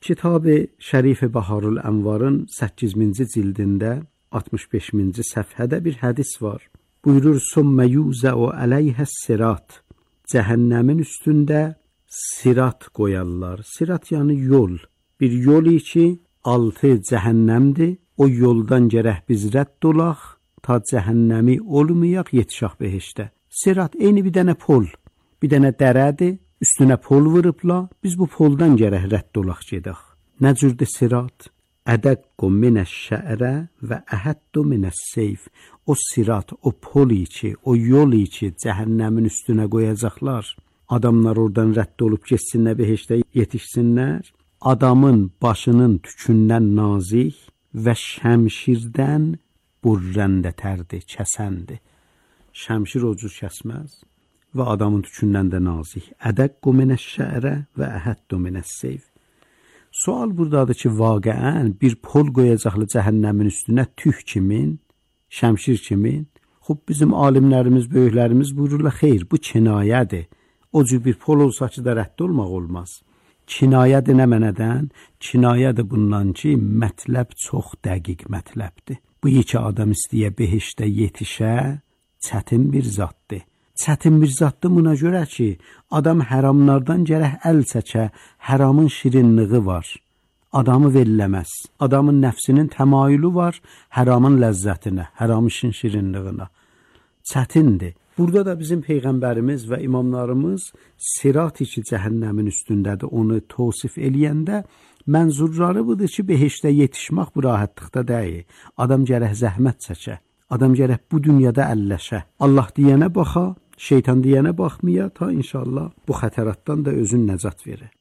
Kitab Şərif Baharul-Ənvarın 8-ci cildində 65-ci səhifədə bir hədis var. Buyurur: "Summa yuza'u alayhas-sirat." Cəhənnəmin üstündə sirat qoyarlar. Sirat yəni yol. Bir yol ki, altı cəhənnəmdir. O yoldan gərək biz rədd olaq, ta cəhənnəmi olmayaq, yetişək behişdə. Sirat eyni bir dənə pol, bir dənə dərədir. Üstünə pol vurubla, biz bu poldan gərək rədd olaq gedək. Nə cürdür sirat? Ədəqqu minəş-şə'rə və əhəddu minəs-seyf. O sirat, o pol ki, o yol ki, cəhənnəmin üstünə qoyacaqlar. Adamlar oradan rədd olub geçsinlər, behişdə yetişsinlər. Adamın başının tükündən nazik və şəmşirdən burrəndətərdir, kəsəndir. Şəmşir o cür kəsməz və adamın tükündən də nazik. Ədəqqu minəş-şə'rə və əhəddu minəs-seyf. Sual buradadır ki, vaqəən bir pol qoyacaqlı cəhənnəmin üstünə tük kimin, şəmşir kimin? Xub bizim alimlərimiz, böyüklərimiz buyururlar, xeyr, bu kinayədir. O cür bir pol olsa ki də rədd olmaq olmaz. Kinayədir nə mənədən? Kinayədir bundan ki, mətləb çox dəqiq mətləbdir. Bu iki adam istəyə behişdə yetişə, çətin bir zatdır. Çətin bir zatdır buna görə ki, adam həramlardan gərək əl çəkə, həramın şirinliği var. Adamı velləməz. Adamın nəfsinin təmayülü var, həramın ləzzətinə, həramın şirinliyinə. Çətindir. Burada da bizim Peyğəmbərimiz və imamlarımız sirat-i ki, cəhənnəmin üstündədir, onu tosif eləyəndə mənzurları budur ki, behişdə yetişmək bu rahatlıqda deyil. Adam gərək zəhmət çəkə, adam gərək bu dünyada əlləşə. Allah deyənə baxa, şeytan deyənə baxmaya, ta inşallah bu xətəratdan da özün nəcat verir.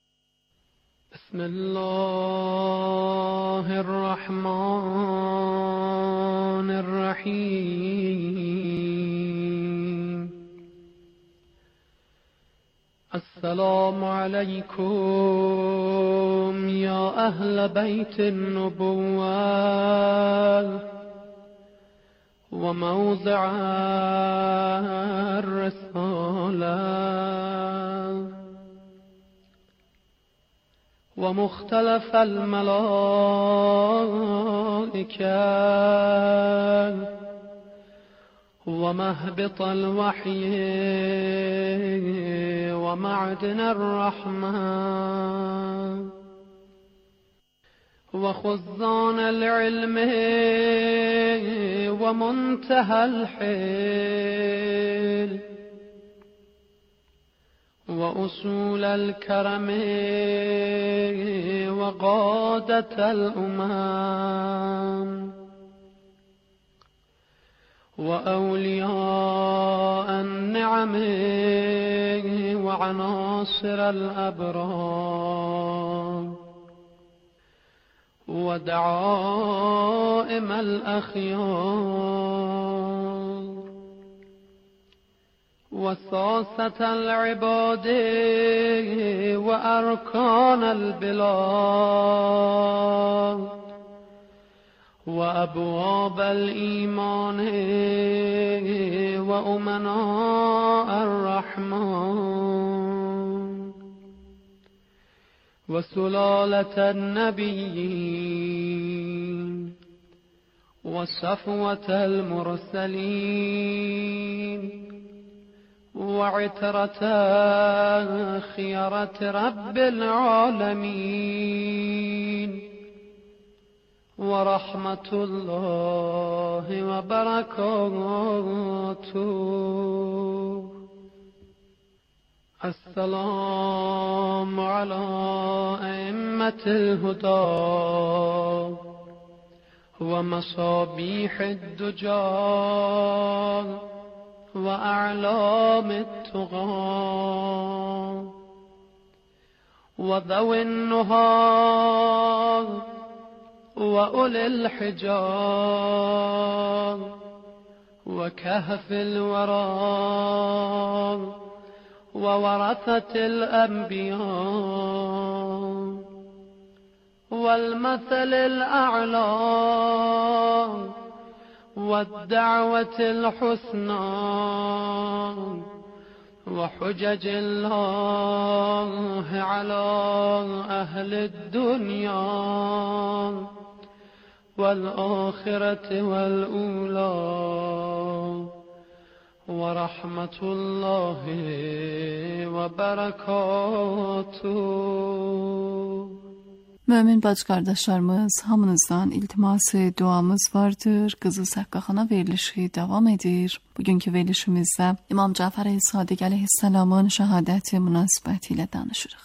Bismillahirrahmanirrahim. Esselamu aleykum ya ehl-i beytin nubuvvet ve mevzi'ar risalet ve muhtelefel melaike ومهبط الوحي ومعدن الرحمة وخزان العلم ومنتهى الحيل وأصول الكرم وقادة الأمم وأولياء النعم وعناصر الأبرار ودعائم الأخيار وساسة العباد وأركان البلاد وأبواب الإيمان وأمناء الرحمن وسلالة النبيين وصفوة المرسلين وعترة خيرة رب العالمين ورحمة الله وبركاته. السلام على أئمة الهدى ومصابيح الدجى وأعلام التقى وذوي النهى وأولي الحجاب وكهف الورى وورثة الأنبياء والمثل الأعلى والدعوة الحسنى وحجج الله على أهل الدنيا والآخرة والأولى ورحمة الله وبركاته. Mömin bacı qardaşlarımız, hamınızdan iltiması, duamız vardır. Qızıl Səqqaxana verilişi davam edir. Bugünkü verilişimizdə İmam Cəfər Sadiq əleyhissalamın şəhadəti münasibəti ilə danışırıq.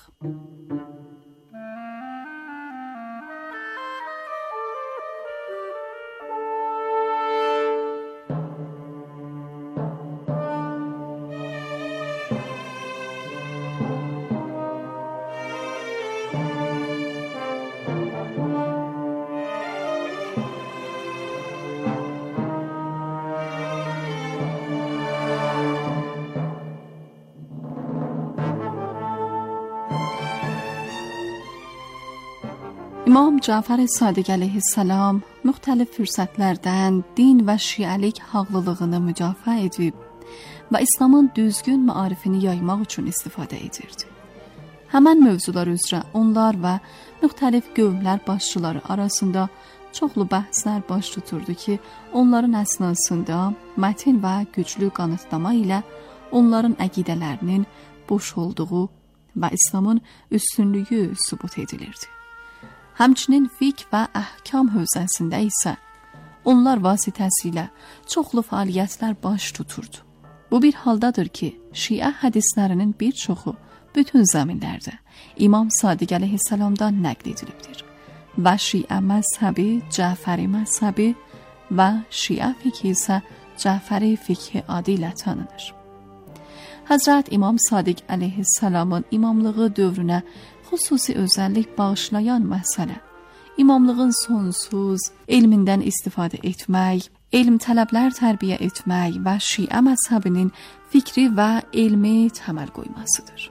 İmam Cəfər Sadiq əleyhissalam müxtəlif fürsətlərdən din və şiəlik haqlılığını müdafiə edib və İslamın düzgün maarifini yaymaq üçün istifadə edirdi. Həmən mövzular üzrə onlar və müxtəlif qövmlər başçıları arasında çoxlu bəhslər baş tuturdu ki, onların əsnasında mətin və güclü qanıtlama ilə onların əqidələrinin boş olduğu və İslamın üstünlüyü sübut edilirdi. Həmçinin fiqh və əhkam hövzəsində isə onlar vasitəsilə çoxlu fəaliyyətlər baş tuturdu. Bu bir haldadır ki, şiə hədislərinin bir çoxu bütün zəminlərdə İmam Sadiq əleyhissalamdan nəql edilibdir və şiə məzhəbi, Cəfəri məzhəbi və şiə fiqhi isə Cəfəri fiqhi adı ilə tanınır. Həzrət İmam Sadiq əleyhissalamın imamlığı dövrünə xüsusi özəllik bağışlayan məsələ, imamlığın sonsuz elmindən istifadə etmək, elm tələblər tərbiyə etmək və şiə məzhəbinin fikri və elmi təməl qoymasıdır.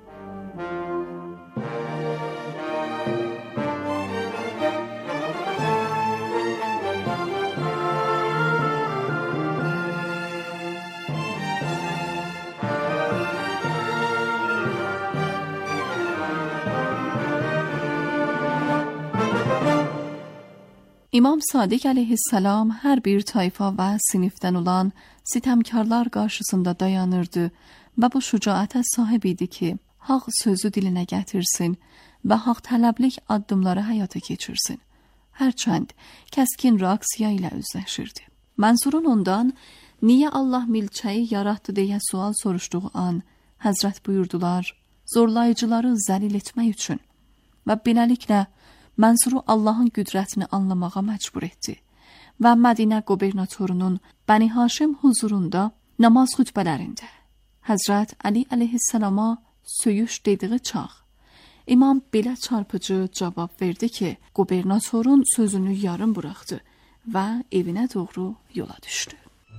İmam Sadiq əleyhissalam hər bir tayfa və sinifdən olan sitəmkarlar qarşısında dayanırdı və bu şücaətə sahib idi ki, haqq sözü dilinə gətirsin və haqq tələblik addımları həyata keçirsin. Hərçənd kəskin reaksiya ilə üzləşirdi. Mənsurun ondan, niyə Allah milçəyi yaratdı deyə sual soruşduğu an, Həzrət buyurdular, zorlayıcıları zəlil etmək üçün və beləliklə Mənsuru Allahın qüdrətini anlamağa məcbur etdi və Mədinə qubernatorunun Bəni Haşim huzurunda namaz xütbələrində Həzrət Əli əleyhissalama söyüş dediği çağ İmam belə çarpıcı cavab verdi ki, qubernatorun sözünü yarım buraxdı və evinə doğru yola düşdü.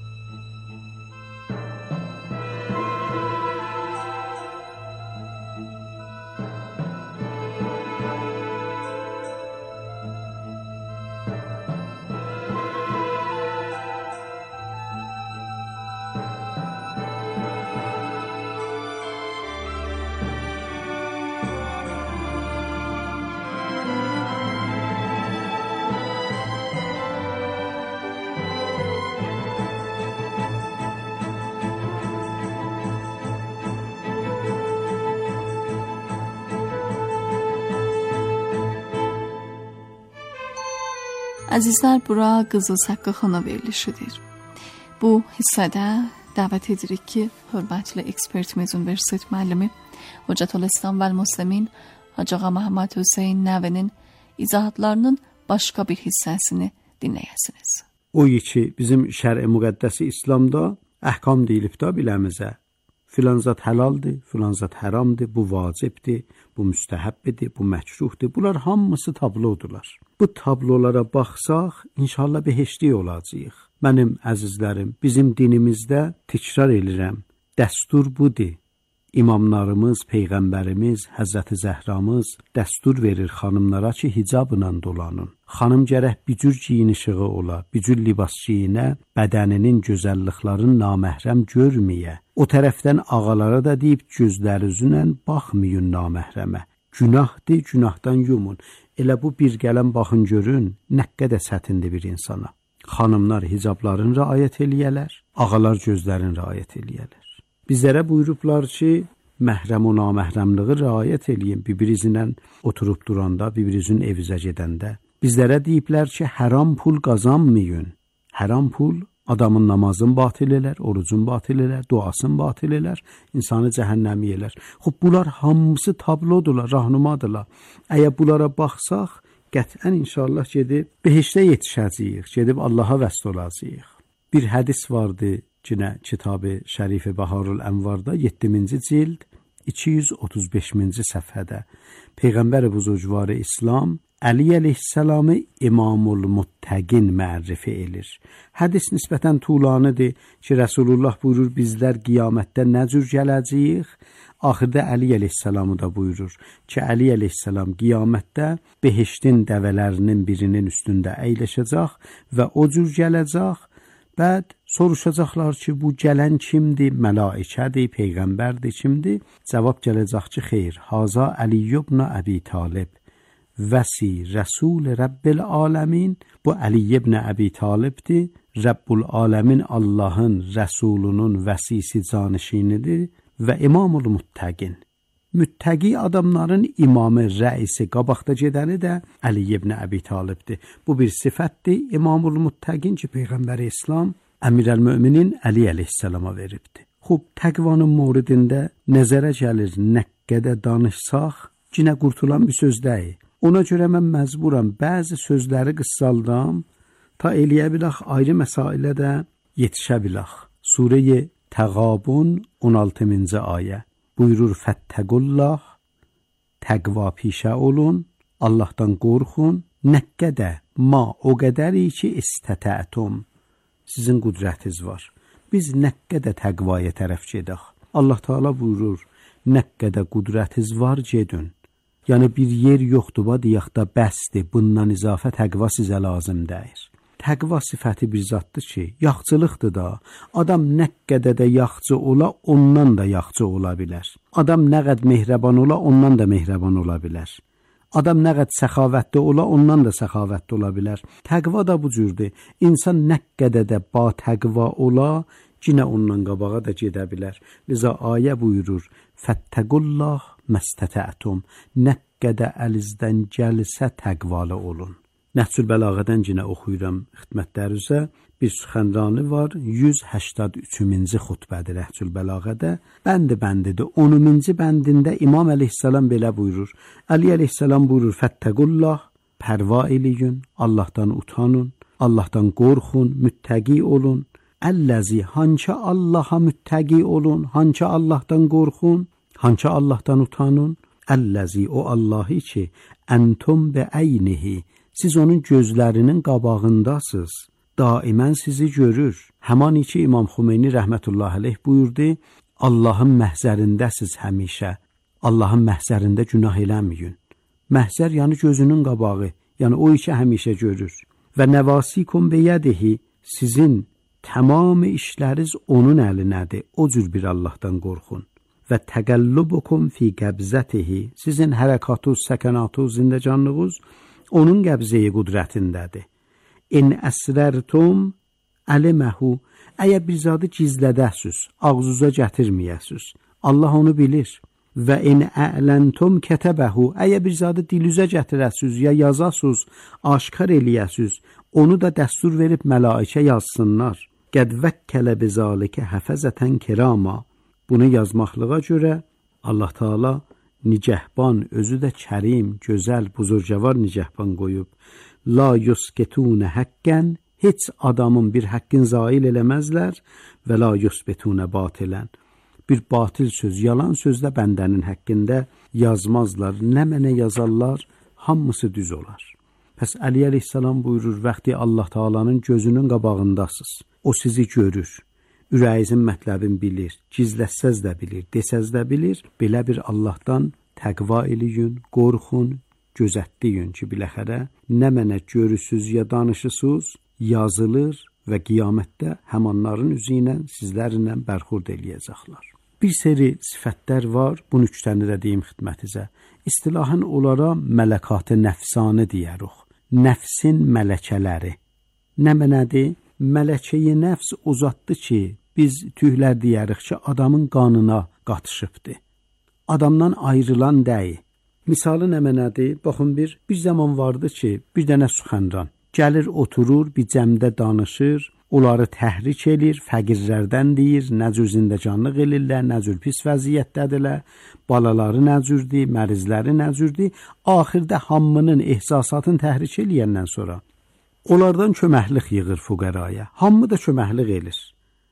Əzizlər, bura Qızıl Səqqaxana verilişidir. Bu hissədə dəvət edirik ki, hörmətli ekspertimiz Universitet müəllimi Hocətülislam vəl Müslimin Hacı Ağa Məhəmməd Hüseyn Nəvinin izahatlarının başqa bir hissəsini dinləyəsiniz. O ki, bizim şər-i müqəddəsi İslamda əhkam deyilibdə biləmizə. Filanzat həlaldır, filanzat haramdır, bu vacibdir, bu müstəhəbbidir, bu məkruhdur. Bunlar hamısı tablodurlar. Bu tablolara baxsaq, inşallah behiştlik olacağıq. Mənim əzizlərim, bizim dinimizdə təkrar edirəm, dəstur budur. İmamlarımız, Peyğəmbərimiz, Həzrəti Zəhramız dəstur verir xanımlara ki, hicabla dolanın. Xanım gərək bir cür giyinişiği ola, bir cür libas giyinə, bədəninin gözəlliklərini naməhrəm görməyə. O tərəfdən ağalara da deyib, gözlərinizlə baxmayın naməhrəmə. Günahdır, günahdan yumun. Elə bu bir gələn baxın görün, nə qədər çətindir bir insana. Xanımlar hicablarını riayət eləyələr, ağalar gözlərini riayət eləyələr. Bizlərə buyurublar ki, məhrəm o naməhrəmliği riayət eləyin, bir-birinizlə oturub duranda, bir-birinizin evizə gedəndə. Bizlərə deyiblər ki, haram pul qazanmayın. Haram pul adamın namazını batil elər, orucunu batil elər, duasını batil elər, insanı cəhənnəmi elər. Xub, bunlar hamısı tablodurlar, rahnumadırlar. Əgər bunlara baxsaq, qətən inşallah gedib behişdə yetişəcəyik, gedib Allaha vəsl olacağıq. Bir hədis vardı, Cinə Kitab-ı Şərif-i Baharul Ənvarda 7-ci cild 235-ci səhifədə Peyğəmbər-i Buzurgvar-ı İslam Əli əleyhissalamı İmamul Muttəqin mərrifi edir. Hədis nisbətən tulanıdır ki, Rəsulullah buyurur, bizlər qiyamətdə nə cür gələcəyik? Axırda Əli əleyhissalamı da buyurur ki, Əli əleyhissalam qiyamətdə behiştin dəvələrinin birinin üstündə əyləşəcək və o cür gələcək. Bəd soruşacaqlar ki, bu gələn kimdir? Mələikədir, Peyğəmbərdir, kimdir? Cavab gələcək ki, xeyr, Haza Əli ibn Əbi Talib, vəsi Rəsul Rəbbil Aləmin. Bu Əli ibn Əbi Talibdir, Rəbbul Aləmin Allahın Rəsulunun vəsisi canişinidir və İmamul Muttəqin. Müttəqi adamların imamı, rəisi, qabaqda gedəni də Əli ibn Əbi Talibdir. Bu bir sifətdir, İmamul Muttəqin ki, Peyğəmbər-i İslam Əmirəl-Möminin Əli əleyhissalama veribdir. Xub, təqvanın moridində nəzərə gəlir, nə qədər danışsaq, cinə qurtulan bir söz deyil. Ona görə mən məcburam bəzi sözləri qıssaldam, ta eləyə bilək ayrı məsailə də yetişə bilək. Surə-i Təğabun 16-cı ayə. Buyurur, Fəttəqullah, təqva pişə olun, Allahdan qorxun, nə qədər, o qədəri ki, istətətum, sizin qudrətiniz var. Biz nə qədər təqvaya tərəf gedək. Allah Teala buyurur, nə qədər qudrətiniz var, gedin. Yəni bir yer yoxdur, deyək da bəsdir, bundan izafə təqva sizə lazım deyir. Təqva sifəti bir zatdır ki, yaxçılıqdır da, adam nə qədər də yaxçı ola, ondan da yaxçı ola bilər. Adam nə qədər mehrəban ola, ondan da mehrəban ola bilər. Adam nə qədər səxavətli ola, ondan da səxavətli ola bilər. Təqva da bu cürdür. İnsan nə qədər də ba təqva ola, cinə ondan qabağa da gedə bilər. Liza ayə buyurur, Fəttəqullah məstətətum, nə qədər əlinizdən gəlsə təqvalı olun. Nəhcül Bəlağədən cinə oxuyuram xidmətlərinizə. Bir süxənranı var, 183-cü xutbədir Nəhcül Bəlağədə. Bəndi-bəndidir. 10-cu bəndində İmam əleyhissalam belə buyurur. Əli əleyhissalam buyurur, Fəttəqullah, pərva eləyin, Allahdan utanın, Allahdan qorxun, müttəqi olun. Əlləzi, hançə Allaha müttəqi olun, hançə Allahdan qorxun, hançə Allahdan utanın. Əlləzi, o Allahı ki, əntum bə əynihi, siz onun gözlərinin qabağındasınız. Daimən sizi görür. Həman iki İmam Xümeyni rəhmətullahi aleyh buyurdu, Allahın məhzərindəsiz həmişə. Allahın məhzərində günah eləməyin. Məhzər yəni gözünün qabağı, yəni o iki həmişə görür. Və nəvasikum beyədihi, sizin tamam işləriniz onun əlinədir. O cür bir Allahdan qorxun. Və təqəllubukum fi qəbzətihi, sizin hərəkatınız, səkanatınız, zindəcanlığınız onun qəbzəyi qudrətindədir. İn əsrərtum əliməhu, əgər bir zadı gizlədəsiz, ağzuza gətirməyəsiz, Allah onu bilir. Və in ələntum kətəbəhu, əgər bir zadı dilüzə gətirəsiz, ya yazasız, aşkar eləyəsiz, onu da dəstur verib mələikə yazsınlar. Qəd vəkkələ bizalikə həfəzətən kirama, bunu yazmaqlığa görə Allah Teala nicəhban, özü də kərim, gözəl, buzurcavar nicəhban qoyub. La yusketune həqqən, heç adamın bir həqqin zail eləməzlər və la yusbetune batilən. Bir batil söz, yalan sözlə bəndənin həqqində yazmazlar. Nə mənə yazarlar, hamısı düz olar. Pəs Əli əleyhissalam buyurur, vəxti Allah Teala'nın gözünün qabağındasınız. O sizi görür. ürəyinizin mətləbini bilir, gizlətsəz də bilir, desəz də bilir. Belə bir Allahdan təqva eləyin, qorxun, gözətləyin ki, biləxərə nə mənə görürsüz ya danışırsınız, yazılır və qiyamətdə həmanların üzü ilə sizlərlə bərxurd eləyəcəklər. Bir seri sifətlər var, bunu 3 dənə də deyim xidmətinizə. İstilahan onlara mələkat-ı nəfsanı deyərik. Nəfsin mələkələri. Nə mənədir? Mələkəyi nəfs o zatdır ki, biz tühlər deyərik ki, adamın qanına qatışıbdır. Adamdan ayrılan deyil. Misalı nə mənədir? Baxın, bir zaman vardı ki, bir dənə suxənran gəlir, oturur, bir cəmdə danışır, onları təhrik edir, fəqirlərdən deyir, nə cür zindəcanlıq elirlər, nə cür pis vəziyyətdədirlər, balaları nə cürdür, mərizləri nə cürdür. Axırda hamının ehsasatını təhrik eləyəndən sonra onlardan köməklik yığır fuqaraya. Hamı da köməklik elir.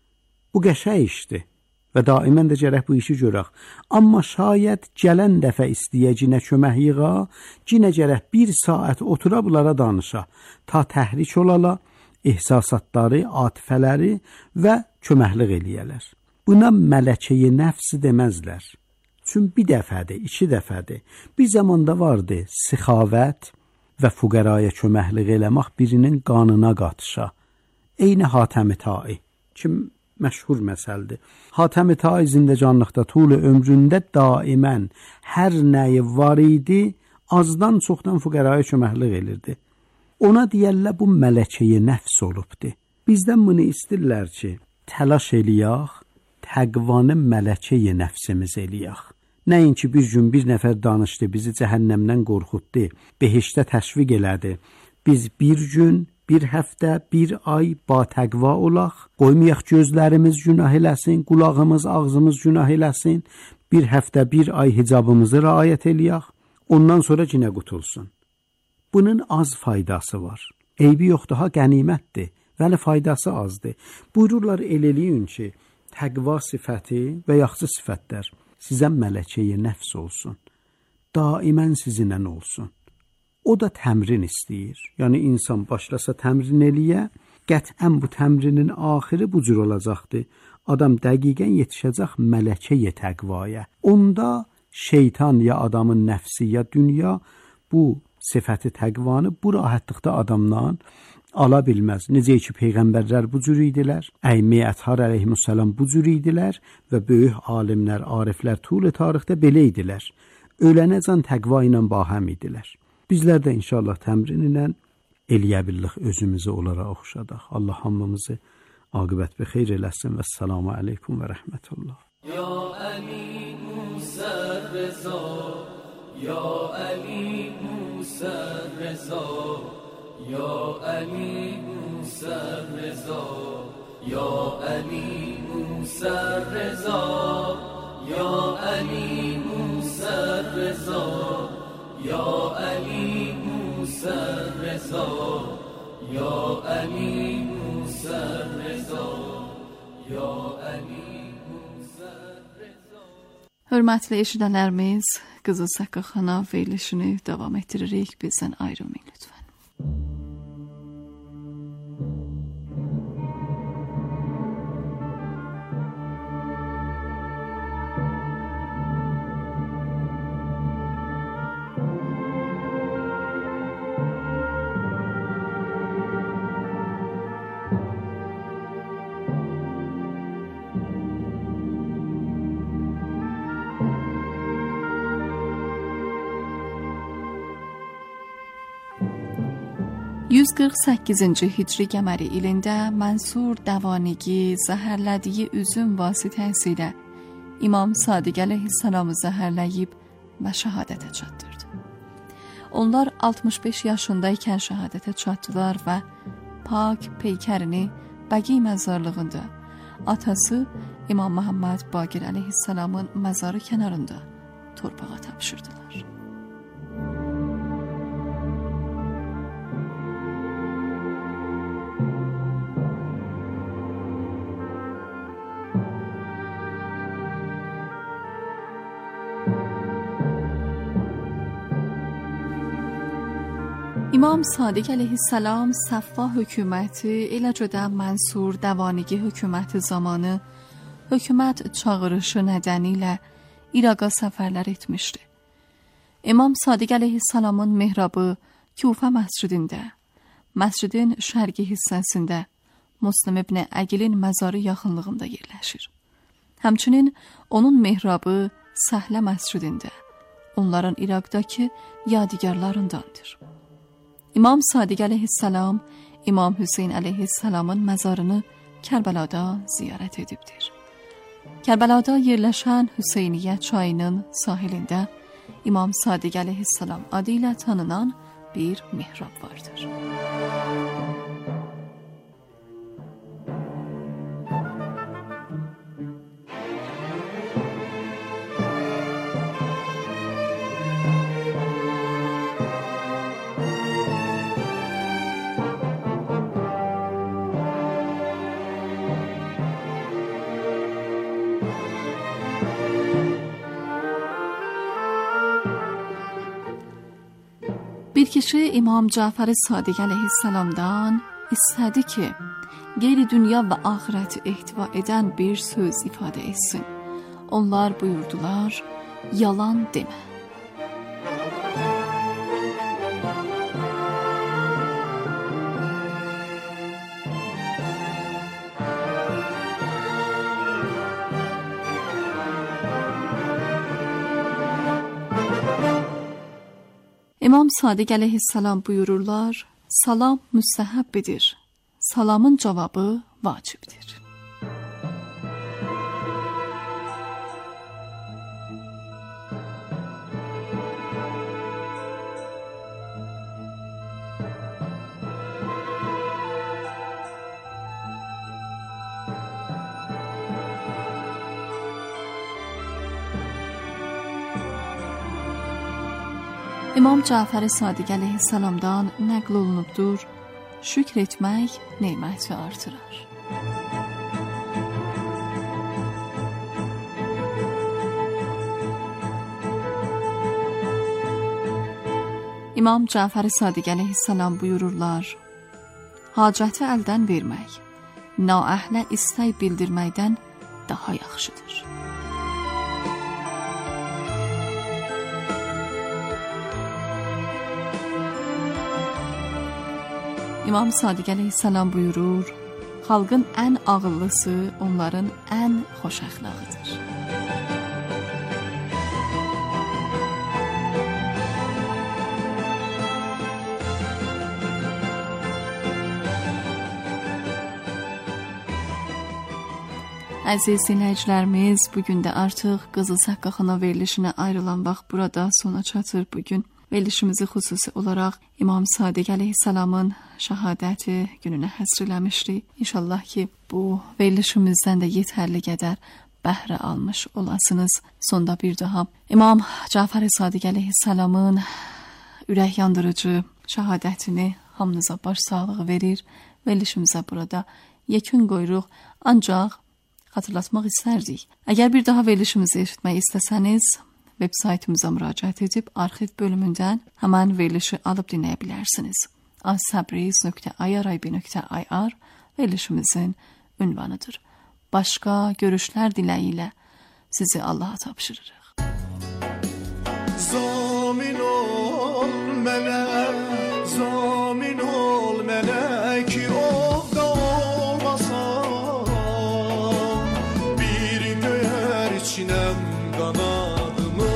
Bu qəşəng işdir və daimən də gərək bu işi görək. Amma şayət gələn dəfə istəyəcəyinə kömək yığa, yenə gərək 1 saat otura bunlara danışa, ta təhrik olala, ehsasatları, atifələri və köməklik eləyələr. Buna mələkəyi nəfsi deməzlər. Çünki bir dəfədir, 2 dəfədir. Bir zamanda vardı səxavət və fuqaraya köməklik eləmək birinin qanına qatışa. Eyni Hatəmi Tai kim məşhur məsəldir. Hatəmi Tai zindəcanlıqda tul ömründə daimən hər nəyi var idi, azdan çoxdan fuqaraya köməklik elirdi. Ona deyərlər bu mələkəyi nəfs olubdur. Bizdən bunu istəyirlər ki, təlaş eləyək, təqvanı mələkəyi nəfsimiz eləyək. Nəinki bir gün bir nəfər danışdı, bizi cəhənnəmdən qorxutdu, behiştə təşviq elədi. Biz bir gün, bir həftə, bir ay ba təqva olaq, qoymayaq gözlərimiz günah eləsin, qulağımız, ağzımız günah eləsin, bir həftə, bir ay hicabımızı riayət eləyək, ondan sonra cinə qutulsun. Bunun az faydası var. Eybi yoxdur, ha qənimətdir, vəli faydası azdır. Buyururlar eləyin ki, təqva sifəti və yaxşı sifətlər sizə mələkəyi nəfs olsun, daimən sizinlə olsun. O da təmrin istəyir. Yəni insan başlasa təmrin eləyə, qətən bu təmrinin axırı bu cür olacaqdır. Adam dəqiqən yetişəcək mələkəyi təqvaya. Onda şeytan ya adamın nəfsi ya dünya bu sifəti təqvanı bu rahatlıqda adamdan ala bilməz. Necə ki, peyğəmbərlər bu cür idilər, Əymi Əthar əleyhissalam bu cür idilər və böyük alimlər, ariflər tul tarixdə belə idilər. Ölənəcən təqva ilə bahəm idilər. Bizlər də inşallah təmrin ilə eləyə bildik özümüzü onlara oxşadaq. Allah hamımızı aqibət bi xeyr eləsin və səlamu aleykum və rəhmətullah. Ya Ali Musa Reza, Ya Ali Musa Reza, Ya Ali Musa Reza, Ya Ali Musa Reza, Ya Ali Musa Reza, Ya Ali Musa Reza, Ya Ali Musa Reza, Ya Ali Musa Reza. Hörmətli eşidənlərimiz, Qızıl Səqqə xana verilişini davam etdiririk. Bizdən ayrılmayın lütfən. %48-ci hicri qəməri ilində Mənsur Dəvanigi zəhərlədiyi üzüm vasitəsilə İmam Sadiq əleyhissalamı zəhərləyib və şəhadətə çatdırdı. Onlar 65 yaşındaykən şəhadətə çatdılar və pak peykərini Bəqi məzarlığında atası İmam Muhammed Baqir əleyhissalamın məzarı kənarında torpağa tapşırdılar. İmam Sadiq əleyhissalam Səffa hökuməti, eləcə də Mənsur Dəvanigi hökuməti zamanı hökumət çağırışı nədənilə İraqa səfərlər etmişdi. İmam Sadiq əleyhissalamın mehrabı Kufə məscidində, məscidin şərqi hissəsində Muslim ibn Əqilin məzarı yaxınlığında yerləşir. Həmçinin onun mehrabı Səhlə məscidində, onların İraqdakı yadigarlarındandır. İmam Sadiq əleyhissalam İmam Hüseyn əleyhissalamın məzarını Kərbəlada ziyarət edibdir. Kərbəlada yerləşən Hüseyniyyə çayının sahilində İmam Sadiq əleyhissalam adı ilə tanınan bir mihrab vardır. Bir kişi İmam Cəfər Sadiq əleyhissalamdan istədi ki, qeyri-dünya və axirəti ehtiva edən bir söz ifadə etsin. Onlar buyurdular, yalan demə. İmam Sadiq əleyhissalam buyururlar, salam müstəhəbbidir, salamın cavabı vacibdir. İmam Cəfər Sadiq əleyhissalamdan nəql olunubdur, şükr etmək neməti artırar. İmam Cəfər Sadiq əleyhissalam buyururlar, hacəti əldən vermək, naəhlə istək bildirməkdən daha yaxşıdır. İmam Sadiq əleyhissalam buyurur, xalqın ən ağıllısı onların ən xoş əxlaqıdır. Əziz dinləyicilərimiz, bugün də artıq Qızıl Səqqaxana verilişinə ayrılan vaxt burada sona çatır. Bugün verilişimizi xüsusi olaraq İmam Sadiq əleyhissalamın şəhadəti gününə həsr eləmişdik. İnşallah ki, bu verilişimizdən də yetərli qədər bəhrə almış olasınız. Sonda bir daha İmam Cəfər Sadiq əleyhissalamın ürək yandırıcı şəhadətini hamınıza baş sağlığı verir. Verilişimizə burada yekun qoyuruq, ancaq xatırlatmaq istərdik. Əgər bir daha verilişimizi eşitmək istəsəniz, web saytımıza müraciət edib arxiv bölümündən həmən verilişi alıb dinləyə bilərsiniz. asabriz.irib.ir verilişimizin ünvanıdır. Başqa görüşlər diləyilə sizi Allaha tapşırırıq. Zamin ol mənə, zamin ol mənə ki ovda olmasam, bir göyər içinəm qanadımı,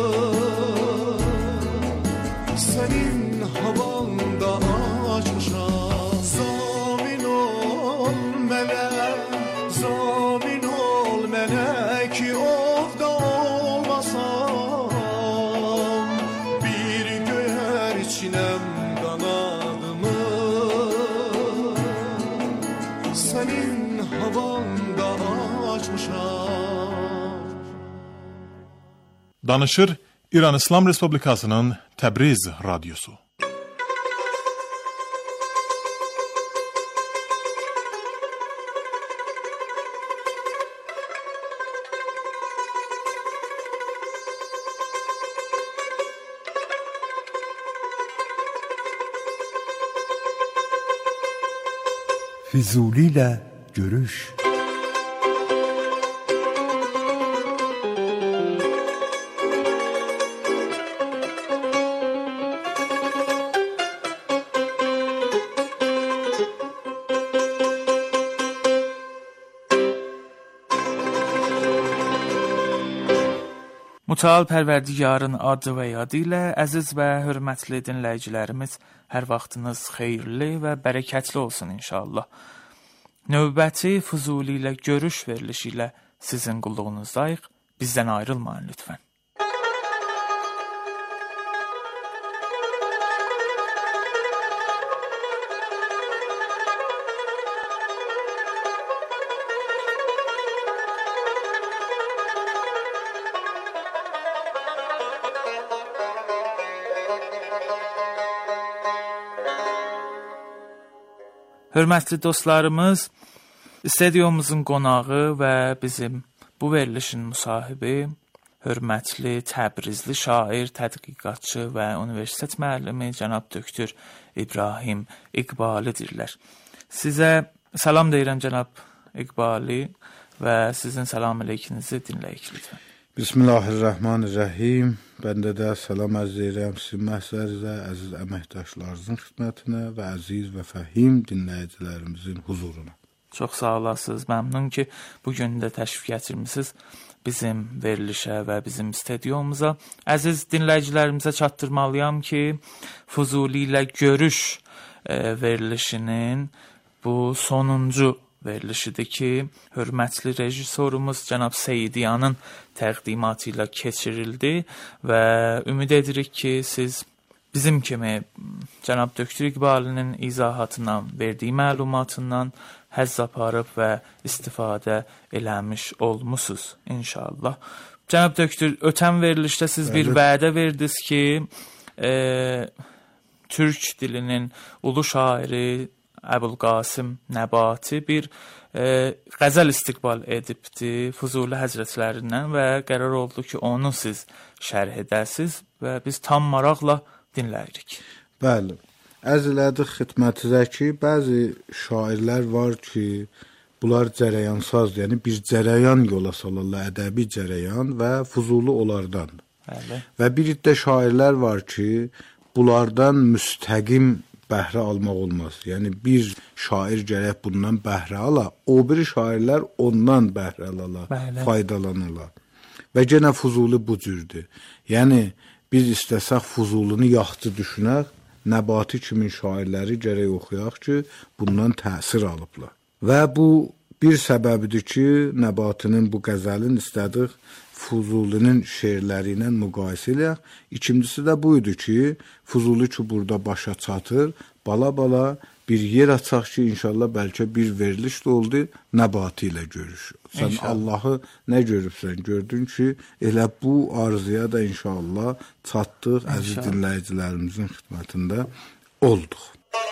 sənin havanda açmışam. Zamin ol mənə, zamin ol mənə ki ovda olmasam, bir göyər içinəm qanadımı, sənin havanda açmışam. Danışır İran İslam Respublikasının Təbriz Radyosu. Füzuli ilə görüş. Mütəal Pərverdigarın adı və yadı ilə əziz və hörmətli dinləyicilərimiz, hər vaxtınız xeyirli və bərəkətli olsun inşallah. Növbəti Füzuli ilə görüş verilişi ilə sizin qulluğunuzdayıq. Bizdən ayrılmayın lütfən. Hörmətli dostlarımız, stüdyomuzun qonağı və bizim bu verilişin müsahibi, hörmətli Təbrizli şair, tədqiqatçı və universitet müəllimi cənab doktor İbrahim İqbalidirlər. Sizə salam deyirəm cənab İqbali və sizin salam aleykinizi dinləyik lütfən. Bismillahirrahmanirrahim. Bəndə də salam ərz edirəm sizin məhzərinizə, əziz əməkdaşlarınızın xidmətinə və əziz və fəhim dinləyicilərimizin huzuruna. Çox sağ olasınız. Məmnun ki, bugün də təşrif gətirmisiniz bizim verilişə və bizim stüdyomuza. Əziz dinləyicilərimizə çatdırmalıyam ki, Füzuli ilə görüş verilişinin bu sonuncu verilişidir ki, hörmətli rejissorumuz cənab Seydiyanın təqdimatı ilə keçirildi və ümid edirik ki, siz bizim kimi cənab doktor İqbalinin izahatından, verdiyi məlumatından həzz aparıb və istifadə eləmiş olmusunuz inşallah. Cənab doktor, ötən verilişdə siz bir vədə verdiniz ki, türk dilinin ulu şairi Əbülqasım Nəbati bir qəzəl istiqbal edibdi Füzuli həzrətlərindən və qərar oldu ki, onu siz şərh edəsiniz və biz tam maraqla dinləyirik. Bəli, ərz elədik xidmətinizə ki, bəzi şairlər var ki, bunlar cərəyansazdır, yəni bir cərəyan yola salırlar, ədəbi cərəyan və Füzuli onlardan. Bəli. Və bir iddə şairlər var ki, bunlardan müstəqim bəhrə almaq olmaz. Yəni bir şair gərək bundan bəhrə ala, o bir şairlər ondan bəhrə ala, faydalanırlar. Və yenə Füzuli bu cürdür. Yəni biz istəsək Füzulini yaxşı düşünək, Nəbati kimi şairləri gərək oxuyaq ki, bundan təsir alıblar. Və bu bir səbəbidir ki, Nəbatinin bu qəzəlin istədik Füzulinin şeirləri ilə müqayisə eləyək. İkincisi də buydu ki, Füzuli ki burada başa çatır, bala-bala bir yer açaq ki, inşallah bəlkə bir veriliş də oldu, Nəbati ilə görüş. Sən Allahı nə görübsən? Gördün ki, elə bu arzuya da inşallah çatdıq, əziz dinləyicilərimizin xidmətində olduq.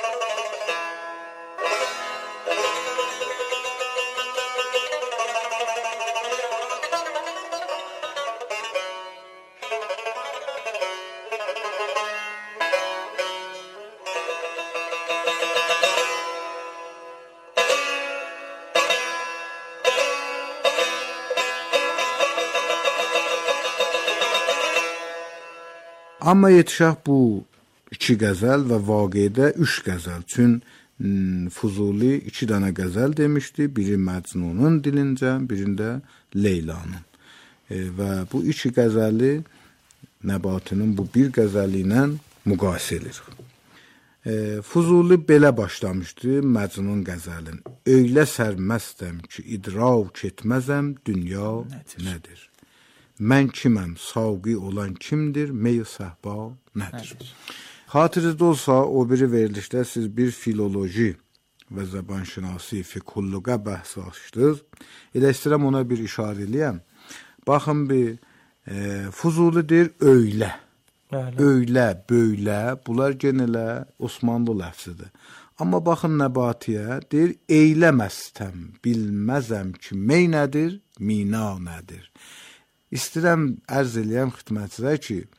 Amma yetişək bu iki qəzəl və vaqiədə üç qəzəl. Çün Füzuli iki dənə qəzəl demişdi. Biri Məcnunun dilincə, birində Leylanın. Və bu iki qəzəli Nəbatinin bu bir qəzəli ilə müqayisə edir. Füzuli belə başlamışdı Məcnun qəzəlin. Öylə sərməstəm ki, idrak etməzəm, dünya nədir? Mən kiməm, savqi olan kimdir, mey-i səhba nədir? Xatirinizdə olsa, o biri verilişdə siz bir filoloji və zəbanşünasi, fiqhulluqa bəhs açdınız. Elə istəyirəm ona bir işarə eləyəm. Baxın bir, Füzuli deyir öylə. Öylə, böylə, bunlar genələ Osmanlı ləfzidir. Amma baxın Nəbatiyə, deyir eyləməstəm, bilməzəm ki, mey nədir, mina nədir? İstəyirəm ərz eləyəm xidmətinizə ki,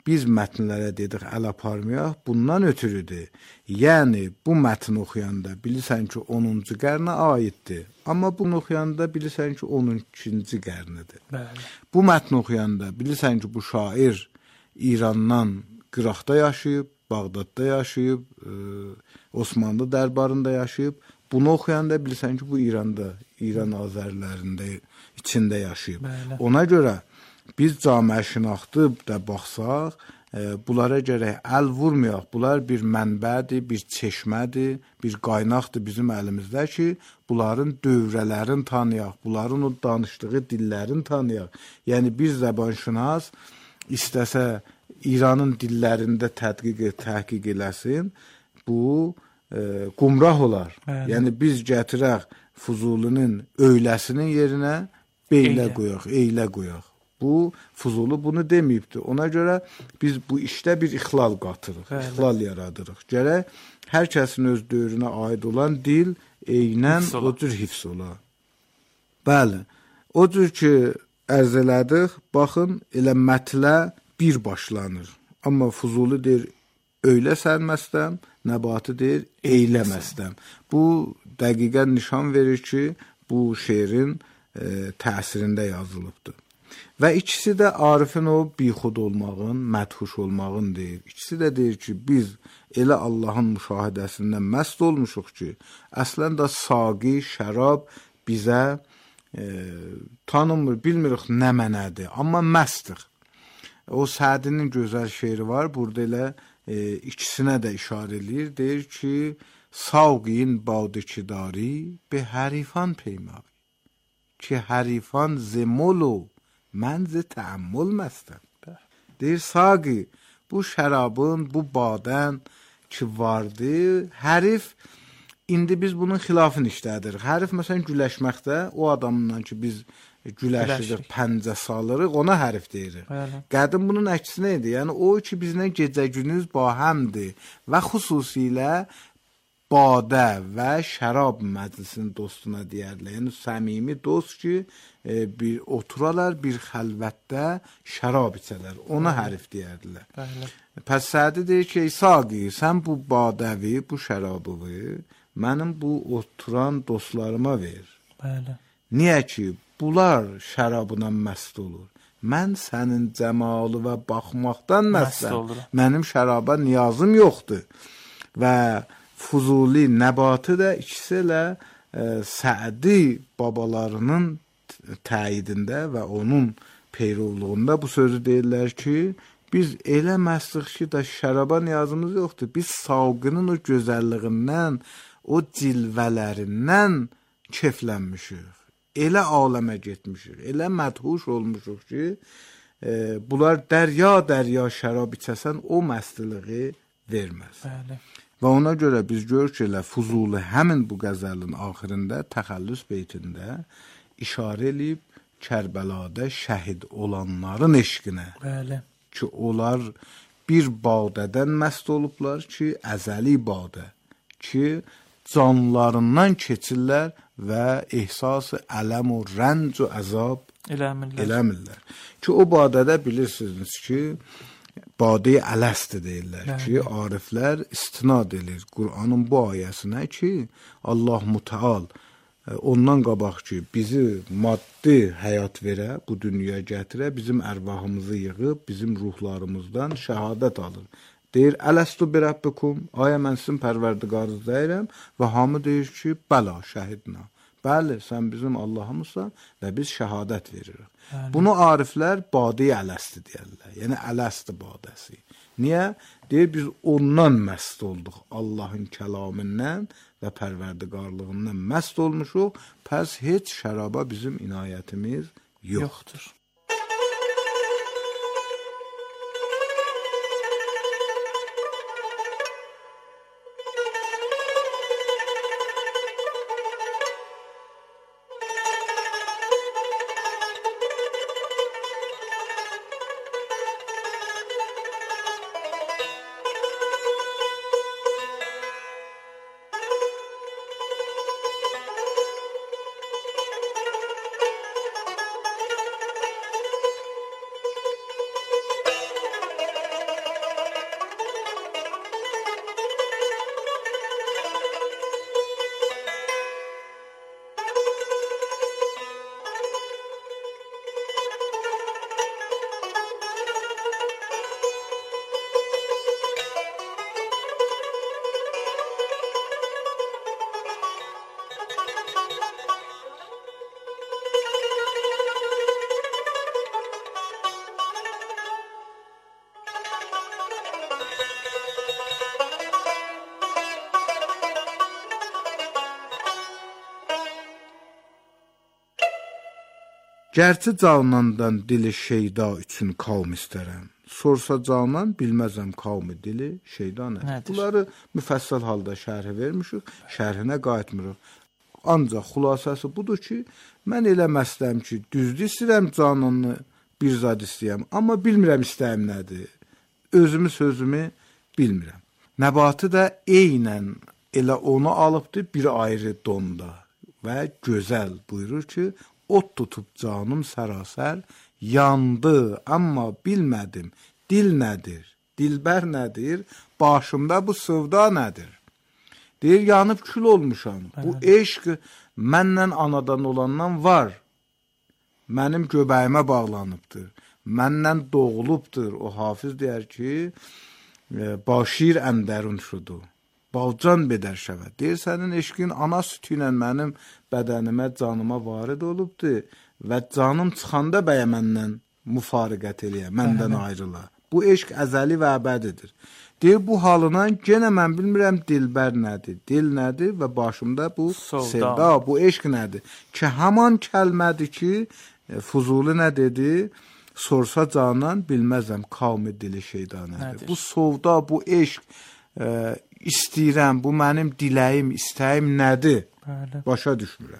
biz mətnlərə dedik əl aparmayaq, bundan ötürüdür. Yəni, bu mətni oxuyanda bilirsən ki, 10-cu qarna aiddir. Amma bunu oxuyanda bilirsən ki, 12-ci qarnidir. Bəli. Bu mətni oxuyanda bilirsən ki, bu şair İrandan Qıraqda yaşayıb, Bağdadda yaşayıb, Osmanlı dərbarında yaşayıb. Bunu oxuyanda bilirsən ki, bu İranda, İran Azərlərində içində yaşayıb. Bəli. Ona görə biz camiə şinaxtı da baxsaq, bunlara gərək əl vurmayaq. Bunlar bir mənbədir, bir çeşmədir, bir qaynaqdır bizim əlimizdə ki, bunların dövrələrini tanıyaq, bunların o danışdığı dillərini tanıyaq. Yəni, bir zəbanşünas istəsə İranın dillərində təhqiq eləsin, bu qumrah olar. Bəli. Yəni, biz gətirək Fuzulinin öyləsinin yerinə beylə qoyaq, eylə qoyaq. Bu, Fuzulu bunu deməyibdir. Ona görə biz bu işdə bir ixlal qatırıq, ixlal yaradırıq. Gərək hər kəsin öz dövrünə aid olan dil eynən o cür hifz olar. Bəli, o cür ki, ərz elədik, baxın, elə mətlə bir başlanır. Amma Fuzuli deyir, öylə sərməstəm, Nəbati deyir, eyləməstəm. Bu, dəqiqən nişan verir ki, bu şeirin təsirində yazılıbdır. Və ikisi də Arifin o bixud olmağın, mədhuş olmağın deyir. İkisi də deyir ki, biz elə Allahın müşahidəsindən məst olmuşuq ki, əslən də saqi, şərab bizə tanımır, bilmirik nə mənədir, amma məstdir. O Sədinin gözəl şeiri var, burada elə ikisinə də işarə edir. Deyir ki, saqin badikidari be hərifan peymavi ki, hərifan zemolu mən zi təəmmül məstəm. Deyir, saqi, bu şərabın, bu badən ki vardı, hərif, indi biz bunun xilafını işlədirik. Hərif, məsələn, güləşməkdə, o adamla ki, biz güləşirik, pəncə salırıq, ona hərif deyirik. Qədim bunun əksinə idi. Yəni, o ki, bizlə gecə-gündüz bahəmdir və xüsusilə badə və şərab məclisinin dostuna deyərlər. Yəni, səmimi dost ki, oturarlar bir xəlvətdə şərab içələr. Ona hərif deyərdilər. Pəs Sədi deyir ki, Saqi, sən bu badəvi, bu şərabıvi mənim bu oturan dostlarıma ver. Niyə ki, bunlar şərabına məst olur. Mən sənin cəmalı və baxmaqdan məstəm. Mənim şəraba niyazım yoxdur. Və Fuzuli, Nəbati də ikisi ilə Sədi babalarının təyidində və onun peyrovluğunda bu sözü deyirlər ki, biz elə məstik ki, da şəraba niyazımız yoxdur. Biz savqının o gözəlliğindən, o cilvələrindən keflənmişik. Elə aləmə getmişik, elə mədhuş olmuşuq ki, bunlar dərya şərab içəsən o məstiliği verməz. Və ona görə biz görürük ki, Fuzuli həmin bu qəzəlin axırında, təxəllüs beytində işarə eləyib Kərbəlada şəhid olanların eşqinə. Ki, onlar bir badədən məst olublar ki, əzəli badə. Ki, canlarından keçirlər və ehsası ələm o rənc o əzab eləmirlər. Ki, o badədə bilirsiniz ki, badə-i ələsti deyirlər ki, ariflər istinad edir Qur'anın bu ayəsinə ki, Allah Mütəal ondan qabaq ki, bizi maddi həyat verə, bu dünyaya gətirə, bizim ərvahımızı yığıb, bizim ruhlarımızdan şəhadət alır. Deyir, ələstu bi rəbbikum, ayə mən sizin pərverdigarınız deyirəm və hamı deyir ki, bəla, şəhidna. Bəli, sən bizim Allahımızsan və biz şəhadət veririk. Bunu ariflər badə-i ələsti deyərlər. Yəni, ələsti badəsi. Niyə? Deyir, biz ondan məst olduq. Allahın kəlamından və pərverdigarlığından məst olmuşuq. Pəs heç şəraba bizim inayətimiz yoxdur. Gərçi canandan dili şeyda üçün qavm istərəm. Sorsa canan bilməzəm qavmi dili şeyda nədir? Bunları müfəssəl halda şərhi vermişik, şərhinə qayıtmırıq. Ancaq xülasəsi budur ki, mən elə məsləm ki, düzdür istəyirəm cananı bir zad istəyəm, amma bilmirəm istəyim nədir. Özümü sözümü bilmirəm. Nəbatı da eynən elə onu alıbdır bir ayrı donda və gözəl buyurur ki, ot tutub canım sərasər, yandı, amma bilmədim, dil nədir, dilbər nədir, başımda bu sevda nədir? Deyir, yanıb kül olmuşam, bu eşq məndən anadan olandan var, mənim göbəyimə bağlanıbdır, məndən doğulubdur. O hafiz deyər ki, başir əndərun şudu, balcan bedər şəvə. Deyir, sənin eşqin ana sütü ilə mənim bədənimə, canıma varid olubdur və canım çıxanda bəyə məndən müfariqət eləyə, məndən ayrıla. Bu eşq əzəli və əbədidir. Deyir, bu halından genə mən bilmirəm dilbər nədir, dil nədir və başımda bu sevda, bu eşq nədir. Ki, haman kəlmədir ki, Fuzuli nə dedi? Sorsa canan bilməzəm qavmi dili şeyda nədir. Bu sevda, bu eşq istəyirəm, bu mənim diləyim, istəyim nədir? Başa düşmürəm.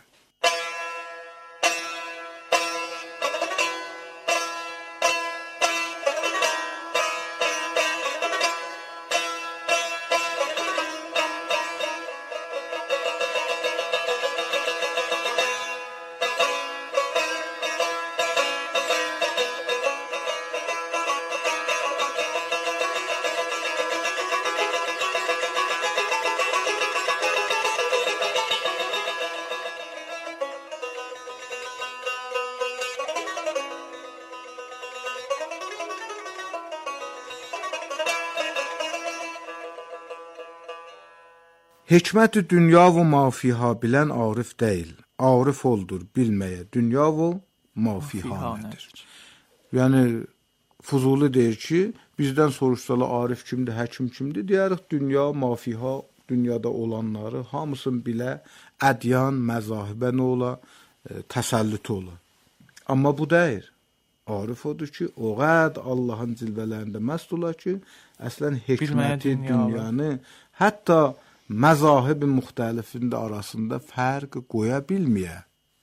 Hikmət-i dünya və mafiha bilən arif deyil. Arif oldur bilməyə dünya və mafiha nədir? Yəni, Fuzuli deyir ki, bizdən soruşsalar arif kimdir, həkim kimdir? Deyərik, dünya, mafiha, dünyada olanları hamısını bilə, ədyan, məzahibə nə ola, təsəllüt ola. Amma bu deyir. Arif odur ki, o qəd Allahın cilvələrində məst ola ki, əslən hikməti dünyanı, hətta məzahib-i müxtəlifində arasında fərq qoya bilməyə.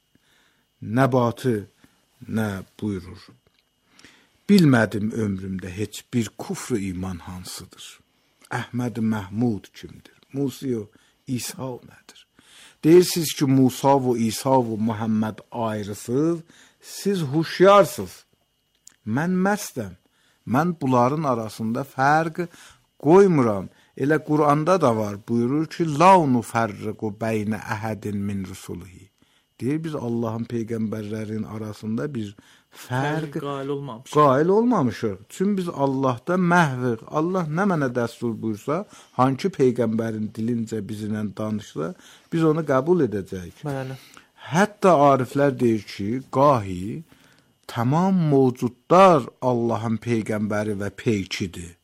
Nəbatı nə buyurur? Bilmədim ömrümdə heç bir kufr iman hansıdır. Əhməd-i Məhmud kimdir? Musa və İsa nədir? Deyirsiniz ki, Musa və İsa və Muhammed ayrısız, siz huşyarsınız. Mən məstəm. Mən bunların arasında fərq qoymuram. Elə Quranda da var, buyurur ki, la nufarriqu beynə əhədin min rusulihi. Deyir, biz Allahın peyğəmbərlərin arasında bir fərq qail olmamışıq. Çünki biz Allahda məhviq. Allah nə mənə dəstur buyursa, hangi peyğəmbərin dilincə bizlə danışsa, biz onu qəbul edəcəyik. Bəli. Hətta ariflər deyir ki, qahi tamam mövcudlar Allahın peyğəmbəri və peykidir.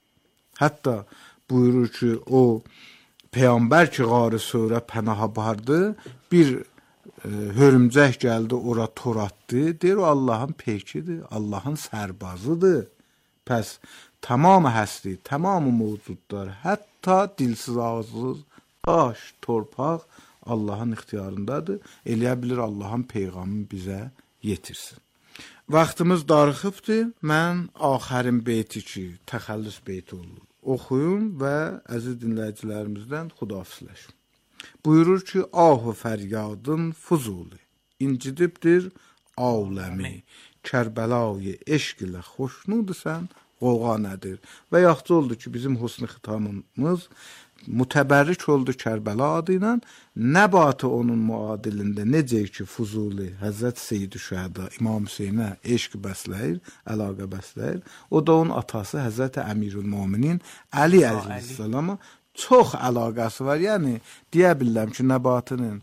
Hətta buyurur ki, o peyğəmbər ki, qarı surə pənaha bardı, bir hörümcək gəldi, ora tor atdı, deyir, o Allahın peykidir, Allahın sərbazıdır. Pəs, tamamı həsri, tamamı mövcudlar, hətta dilsiz, ağızsız, daş, torpaq Allahın ixtiyarındadır. Eləyə bilir Allahın peyğamını bizə yetirsin. Vaxtımız darıxıbdır, mən axərin beyti ki, təxəllüs beyti olur. Oxuyum və əziz dinləyicilərimizdən xudafizləşim. Buyurur ki, ah-ı fəryadın Fuzuli, incidibdir aləmi, Kərbəlayı eşq ilə xoşnudsan, qoğa nədir? Və yaxşı oldu ki, bizim husn-i xitamımız mütəbərrik oldu Kərbəla adı ilə, nəbatı onun müadilində necə ki, Fuzuli, Həzrət Seyyid-i Şəhəda, İmam Hüseynə eşq bəsləyir, əlaqə bəsləyir. O da onun atası Həzrət Əmirül-Müminin Əli əleyhissalama çox əlaqəsi var. Yəni, deyə bilirəm ki, nəbatının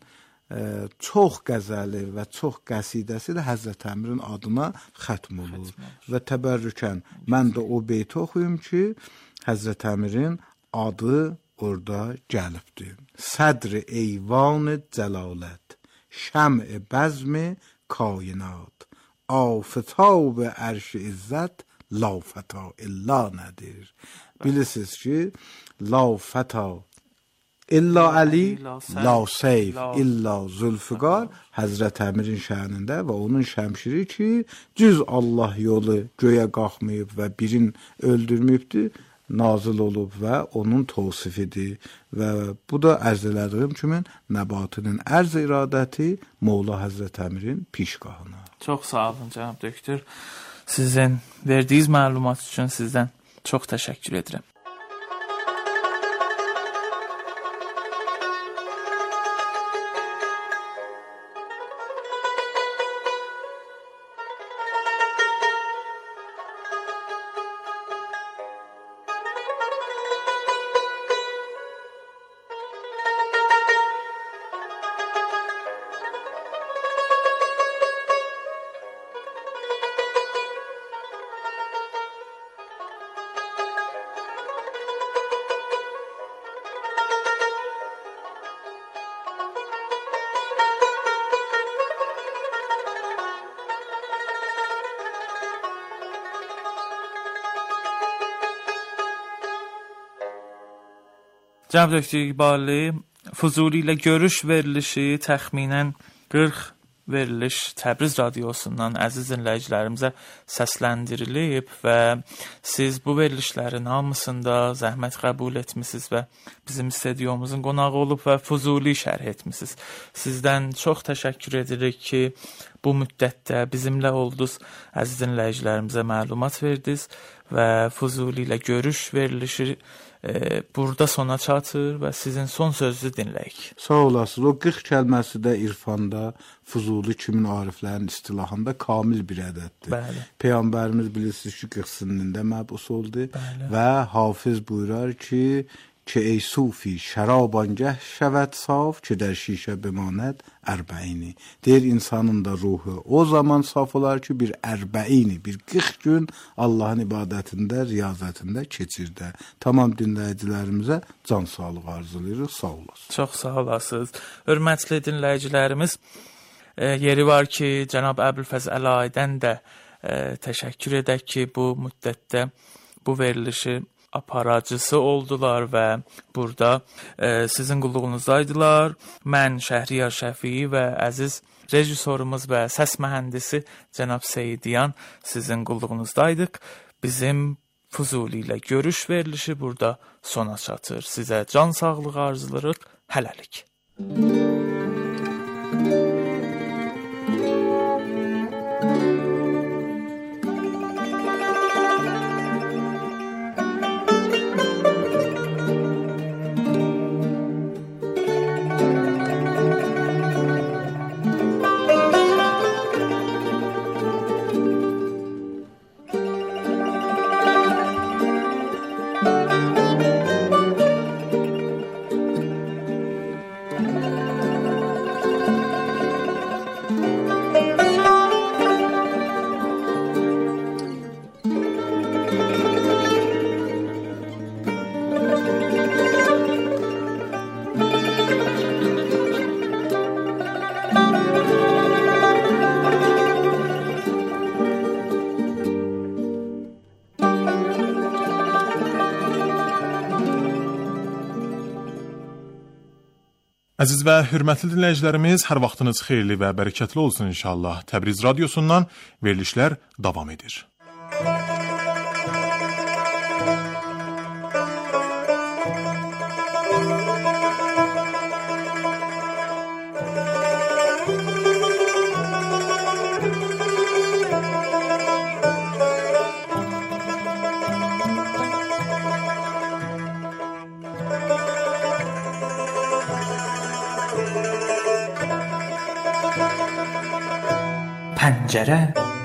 çox qəzəli və çox qəsidəsi də Həzrət Əmirin adına xətm olur. Və təbərrükən mən də o beyti oxuyum ki, Həzrət Əmirin adı orada gəlibdir. Sədr-i eyvan cəlalət, şəm-i bəzm-i kainat, aftab ərş izzət la fəta illa nədir? Bilirsiniz ki, la fəta illa Əli, la seyf illa Zülfiqar Həzrət Əmirin şənində və onun şəmşiri ki, cüz Allah yolu göyə qalxmayıb və birin öldürməyibdir, nazil olub və onun tavsifidir. Və bu da ərz elədiyim kimi Nəbatinin ərz iradəti Molla Həzrət Əmirin pişgahına. Çox sağ olun cənab doktor. Sizin verdiyiniz məlumat üçün sizdən çox təşəkkür edirəm. Cənab doktor İqbali, Füzuli ilə görüş verilişi təxminən 40 veriliş Təbriz radiosundan əziz dinləyicilərimizə səsləndirilib və siz bu verilişlərin hamısında zəhmət qəbul etmisiniz və bizim stüdyomuzun qonağı olub və Füzuli şərh etmisiniz. Sizdən çox təşəkkür edirik ki, bu müddətdə bizimlə oldunuz, əziz dinləyicilərimizə məlumat verdiniz və Füzuli ilə görüş verilişi burada sona çatır və sizin son sözünüzü dinləyik. Sağ olasınız. O 40 kəlməsi də irfanda Füzuli kimin ariflərin istilahında kamil bir ədəddir. Bəli. Peyğəmbərimiz bilirsiniz ki 40 sinində məbus oldu. Bəli. Və Hafiz buyurar ki ey sufi şərabangəh şəvət saf ki der şişə bemanet ərbəini. Deyir insanın da ruhu o zaman saf olar ki bir ərbəini, bir 40 gün Allahın ibadətində, riyazətində keçirdə. Tamam dinləyicilərimizə can sağlığı arzulayırıq. Sağ olasınız. Çox sağ olasınız. Hörmətli dinləyicilərimiz, yeri var ki, cənab Əbülfəz Əlaydən də təşəkkür edək ki, bu müddətdə bu verilişi aparıcısı oldular və burada sizin qulluğunuzdaydılar. Mən Şəhriyar Şəfii və əziz rejissorumuz və səs mühəndisi cənab Seyidiyan sizin qulluğunuzdaydık. Bizim Füzuli ilə görüş verilişi burada sona çatır. Sizə can sağlığı arzularıq. Hələlik. Əziz və hörmətli dinləyicilərimiz, hər vaxtınız xeyirli və bərəkətli olsun inşallah. Təbriz radiosundan verilişlər davam edir. Pəncərə.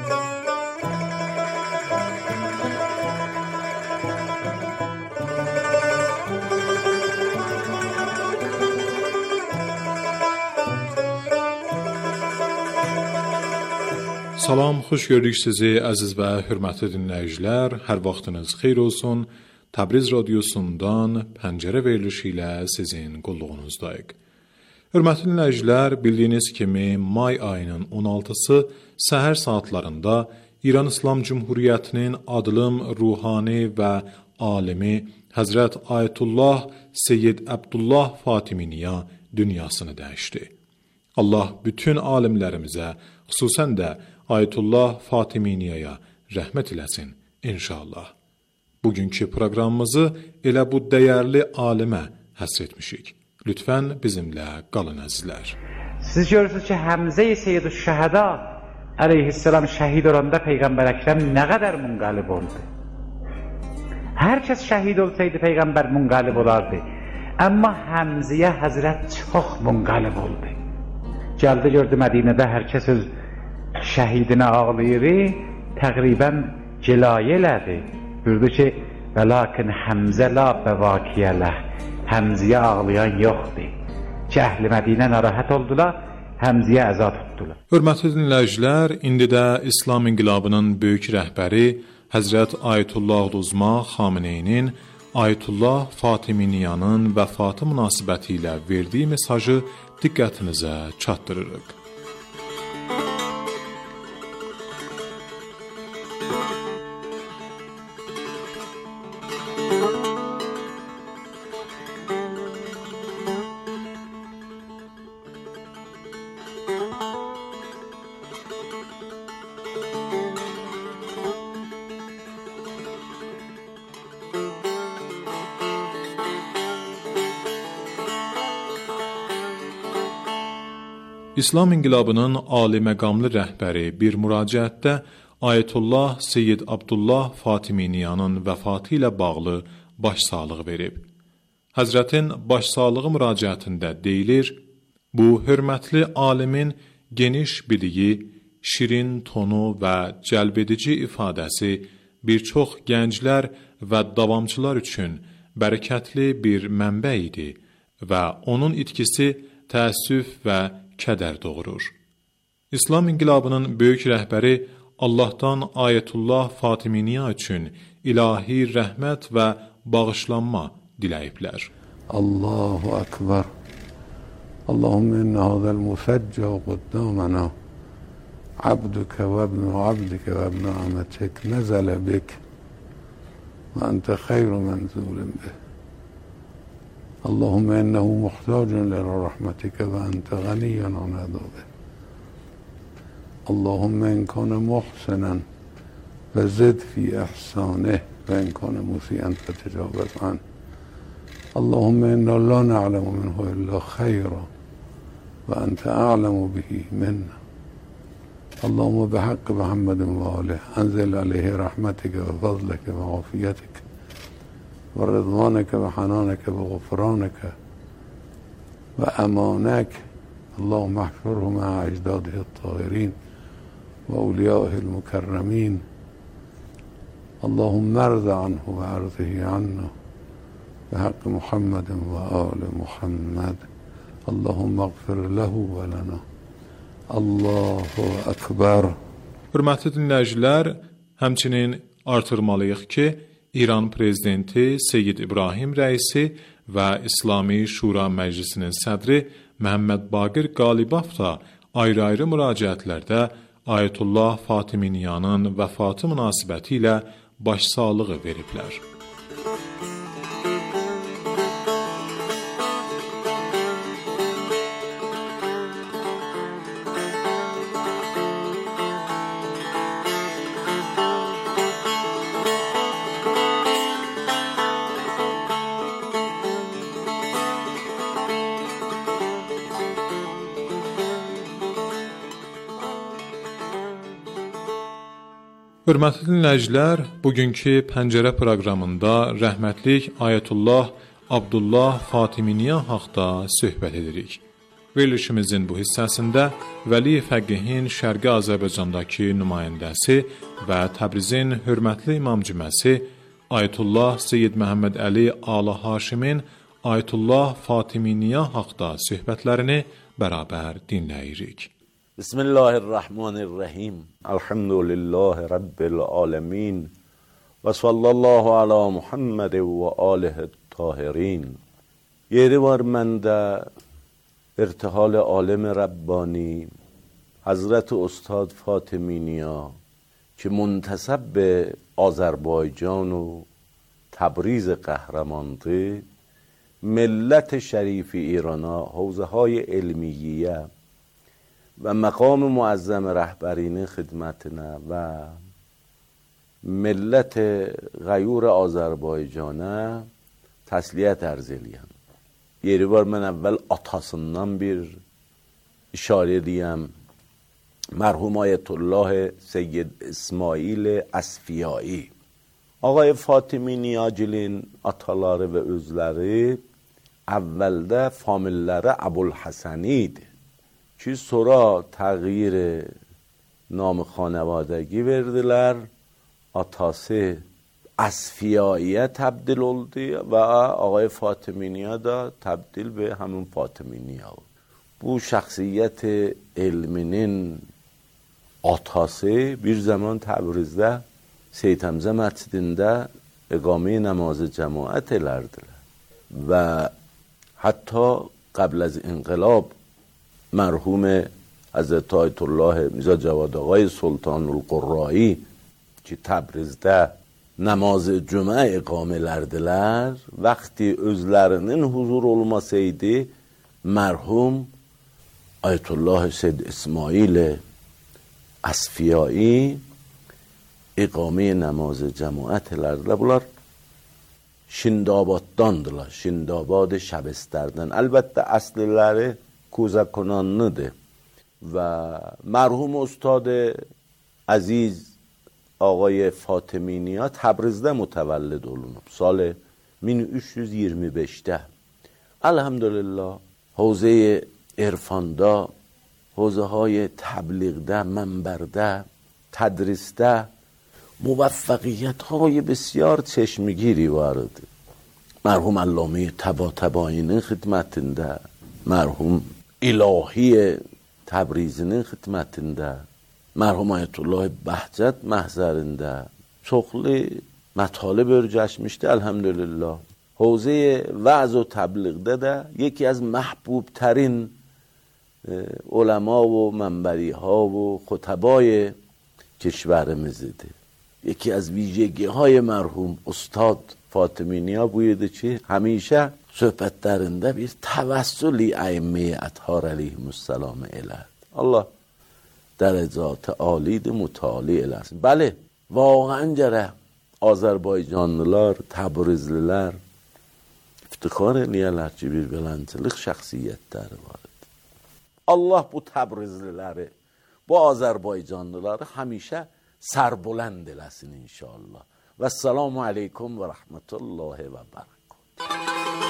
Salam, xoş gördük sizi əziz və hörmətli dinləyicilər. Hər vaxtınız xeyir olsun. Təbriz radiosundan Pəncərə verilişi ilə sizin qulluğunuzdayıq. Hörmətli dinləyicilər, bildiyiniz kimi may ayının 16-sı səhər saatlarında İran İslam Cümhuriyyətinin adılım ruhani və alimi Həzrət Ayətullah Seyyid Abdullah Fatiminiya dünyasını dəyişdi. Allah bütün alimlərimizə, xüsusən də Ayətullah Fatiminiyaya rəhmət eləsin inşallah. Bugünkü proqramımızı elə bu dəyərli alimə həsr etmişik. Lütfən bizimlə qalın əzizlər. Siz görürsünüz ki, Həmzə-i Seyyid-ü-Şəhəda əleyhisselam şəhid olanda Peyğəmbər Əkrəm nə qədər munqalib oldu. Hər kəs şəhid olsaydı Peyğəmbər munqalib olardı. Amma Həmzəyə Həzrət çox munqalib oldu. Gəldi gördü Mədinədə hər kəs öz şəhidinə ağlayır, təqribən cilayə elədi. Buyurdu ki, vəlakin Həmzə la bəvakiyələh, Həmzəyə ağlayan yoxdur. Ki, əhl-i Mədinə narahat oldular, Həmzəyə əza tutdular. Hörmətli dinləyicilər, indi də İslam inqilabının böyük rəhbəri Həzrət Ayətullah Uzma Xameneyinin Ayətullah Fatiminiyanın vəfatı münasibəti ilə verdiyi mesajı diqqətinizə çatdırırıq. İslam inqilabının ali məqamlı rəhbəri bir müraciətdə Ayətullah Seyyid Abdullah Fatiminiyanın vəfatı ilə bağlı başsağlığı verib. Həzrətin başsağlığı müraciətində deyilir, bu hörmətli alimin geniş biliyi, şirin tonu və cəlbedici ifadəsi bir çox gənclər və davamçılar üçün bərəkətli bir mənbə idi və onun itkisi təəssüf və kədər doğurur. İslam inqilabının böyük rəhbəri Allahdan Ayətullah Fatiminiya üçün ilahi rəhmət və bağışlanma diləyiblər. Allahu Akbar. Allahümme inne hadal mufəccə quddamana abdükə və ibnu abdikə və ibnu amətik nəzələ bik və əntə xeyru mənzulun bih. اللهم إنه محتاج إلى رحمتك وأنت غني عن عذابه. اللهم إن كان محسنا فزد في إحسانه وإن كان مسيئا فتجاوز عنه. اللهم إنا لا نعلم منه إلا خيرا وأنت أعلم به منا. اللهم بحق محمد وآله أنزل عليه رحمتك وفضلك وعافيتك ورضوانك وحنانك وغفرانك وأمانك. اللهم احشره مع أجداده الطاهرين وأوليائه المكرمين. اللهم ارض عنه وارضه عنا بحق محمد وآل محمد. اللهم اغفر له ولنا. Allahu Akbar. Hörmətli dinləyicilər, həmçinin artırmalıyıq ki, İran prezidenti Seyyid İbrahim rəisi və İslami Şura Məclisinin sədri Məhəmməd Baqir Qalibov da ayrı-ayrı müraciətlərdə Ayətullah Fatiminiyanın vəfatı münasibəti ilə başsağlığı veriblər. Hörmətli dinləyicilər, bugünkü Pəncərə proqramında rəhmətlik Ayətullah Abdullah Fatiminiya haqda söhbət edirik. Verilişimizin bu hissəsində Vəli Fəqihin Şərqi Azərbaycandakı nümayəndəsi və Təbrizin hörmətli imamcüməsi Ayətullah Seyyid Məhəmməd Əli Ala Haşimin Ayətullah Fatiminiya haqda söhbətlərini bərabər dinləyirik. Bismillahirrahmanirrahim. Elhamdülillahi Rabbil alemin. Və sallallahu ala Muhammed və alihi tahirin. Yeri var məndə ارتحال عالم ربانی حضرت استاد فاطمی نیا که منتسب به آذربایجان و تبریز قهرمانده، ملت شریف ایرانا حوزه های علمیه و مقام معظم رهبرینه خدمتنا و ملت غیور آذربایجان'a təsliyyət ərz eləyəm. Yeri var, mən əvvəl atasından bir işarə edəyəm. مرحوم آیت الله سید اسماعیل اصفیایی. آقای فاطمی نیاجلین ataları və özləri əvvəldə familləri ابوالحسنی idi ki sonra تغییر نام خانوادگی verdilər. Atası اصفیاییه تبدیل oldu و آقای فاطمی نیا da تبدیل به همون فاطمی نیا oldu. Bu şəxsiyyət elminin atası bir zaman Təbrizdə Seyyid Həmzə məscidində iqamə namazı cəmaət elərdilər və hətta قبل از انقلاب مرحوم حضرت آیت الله میرزا جواد آقای سلطان القرایی ki Təbrizdə namaz cümə iqamə elərdilər, vaxtı özlərinin huzur olmasaydı مرحوم آیت الله سید اسماعیل اصفیایی iqamə namazı cəmaət elərdilər. Bunlar Şindabaddandılar, Şindabad Şəbistərdən. Əlbəttə əsliləri Kuzakonanlıdır və mərhum ustad əziz آقای فاطمی نیا تبریزdə متولد olunub سال 1325-də. الحمدلله حوزه عرفاندا، حوزه های تبلیغده، منبرده، تدریسده موفقیت های بسیار چشمگیری وارد. مرحوم علامه طباطبایی'nin xidmətində، مرحوم الهی تبریز'nin xidmətində، مرحوم آیت الله بهجت محضرində çoxlu مطالب örgəşmişdi elhamdülillah. حوزه وعظ و تبلیغده ده یکی از محبوب ترین علما و منبری ها و خطبای کشورمizdir. یکی از ویژگی های مرحوم استاد فاطمی نیا buydu ki همیشه söhbətlərində bir təvəssüli ائمه اطهار علیه‌السلام elərdi. Allah dərəcat alidir mütali eləsin. Bəli, واقعا gərək Azərbaycanlılar, Təbrizlilər iftixar eləyərlər ki, bir beləncəlik şəxsiyyətləri var. Allah bu Təbrizliləri, bu Azərbaycanlıları həmişə sərbulənd eləsin inşallah. Və səlamu aleykum və rəhmətullahi və bərəkət.